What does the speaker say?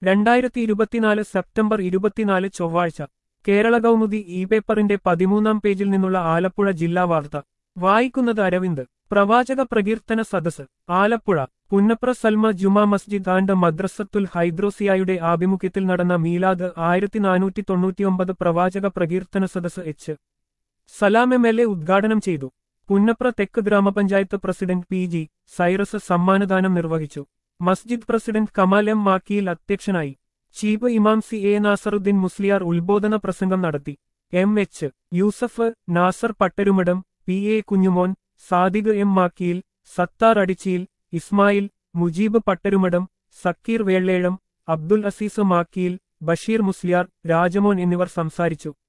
2024 September 24 ചൊവ്വാഴ്ച Kerala Kaumudi E പേപ്പറിന്റെ 13-ാം പേജിൽ നിന്നുള്ള ആലപ്പുഴ ജില്ലാ വാർത്ത വായിക്കുന്നത് അരവിന്ദ്. പ്രവാചക പ്രകീർത്തന സദസ് ആലപ്പുഴ. പുന്നപ്ര സൽമ ജുമാ മസ്ജിദ് ആൻഡ് മദ്രസത്തുൽ ഹൈദ്രോസിയായുടെ ആഭിമുഖ്യത്തിൽ നടന്ന മീലാദ് 1499 പ്രവാചക പ്രകീർത്തന സദസ് എച്ച്. സലാം എം.എൽ.എ. ഉദ്ഘാടനം ചെയ്തു. പുന്നപ്ര തെക്ക് ഗ്രാമപഞ്ചായത്ത് പ്രസിഡന്റ് പി.ജി. സൈറസ് സമ്മാനദാനം നിർവഹിച്ചു. മസ്ജിദ് പ്രസിഡന്റ് കമാൽ എം. മാക്കിയിൽ അധ്യക്ഷനായി. ചീഫ് ഇമാം സി.എ. നാസറുദ്ദീൻ മുസ്ലിയാർ ഉത്ബോധന പ്രസംഗം നടത്തി. M H. Yusuf, Nasar Pattarumadam, P A. Kunjumon, Sadiq M. Makkiyil, Sathar Adichiyil, Ismail, Mujeeb Pattarumadam, Zakir Velezham, Abdul Aziz Makkiyil, Basheer Musliyar, Rajamon എന്നിവർ സംസാരിച്ചു.